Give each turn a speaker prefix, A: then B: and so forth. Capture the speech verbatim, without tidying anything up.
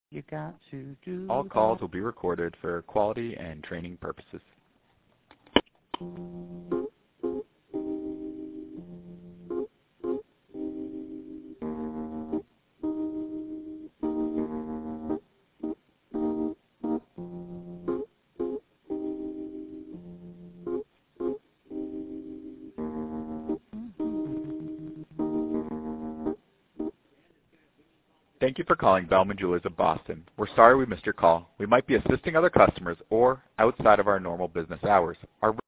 A: You got to
B: All
A: do
B: calls
A: that.
B: will be recorded for quality and training purposes. Thank you for calling Bellman Jewelers of Boston. We're sorry we missed your call. We might be assisting other customers or outside of our normal business hours. Our